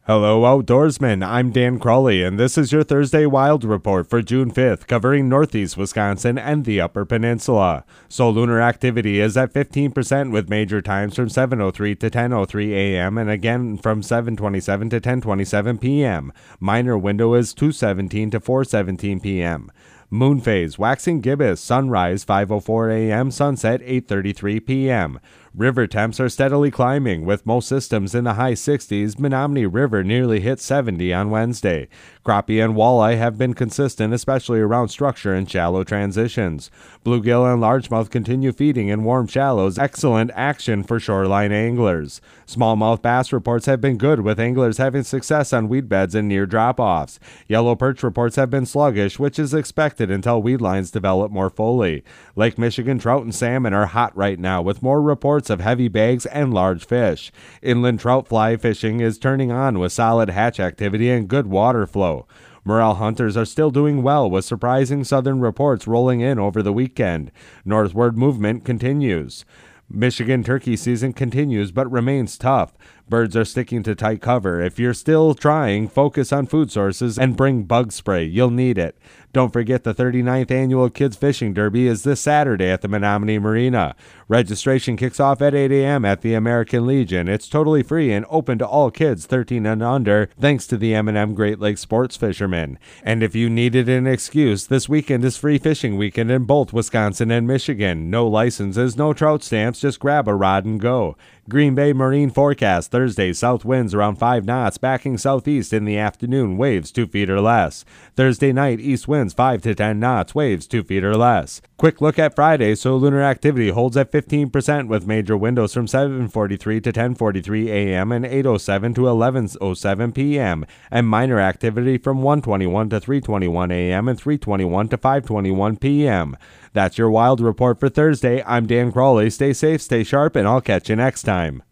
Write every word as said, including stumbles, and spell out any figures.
Hello, outdoorsmen. I'm Dan Crawley, and this is your Thursday Wild Report for June fifth, covering northeast Wisconsin and the Upper Peninsula. So lunar activity is at fifteen percent with major times from seven oh three to ten oh three a m and again from seven twenty-seven to ten twenty-seven p m Minor window is two seventeen to four seventeen p m Moon phase, waxing gibbous, sunrise five oh four a m, sunset eight thirty-three p m River temps are steadily climbing, with most systems in the high sixties. Menominee River nearly hit seventy on Wednesday. Crappie and walleye have been consistent, especially around structure and shallow transitions. Bluegill and largemouth continue feeding in warm shallows, excellent action for shoreline anglers. Smallmouth bass reports have been good, with anglers having success on weed beds and near drop-offs. Yellow perch reports have been sluggish, which is expected until weed lines develop more fully. Lake Michigan trout and salmon are hot right now, with more reports of heavy bags and large fish. Inland trout fly fishing is turning on with solid hatch activity and good water flow. Morel hunters are still doing well, with surprising southern reports rolling in over the weekend. Northward movement continues. Michigan turkey season continues but remains tough. Birds are sticking to tight cover. If you're still trying, focus on food sources and bring bug spray. You'll need it. Don't forget the thirty-ninth Annual Kids Fishing Derby is this Saturday at the Menominee Marina. Registration kicks off at eight a m at the American Legion. It's totally free and open to all kids thirteen and under, thanks to the M and M Great Lakes sports fishermen. And if you needed an excuse, this weekend is free fishing weekend in both Wisconsin and Michigan. No licenses, no trout stamps, just grab a rod and go. Green Bay Marine forecast Thursday, south winds around five knots, backing southeast in the afternoon, waves two feet or less. Thursday night, east winds five to ten knots, waves two feet or less. Quick look at Friday, so lunar activity holds at fifteen percent with major windows from seven forty-three to ten forty-three a m and eight oh seven to eleven oh seven p m and minor activity from one twenty-one to three twenty-one a m and three twenty-one to five twenty-one p m That's your Wild Report for Thursday. I'm Dan Crawley. Stay safe, stay sharp, and I'll catch you next time.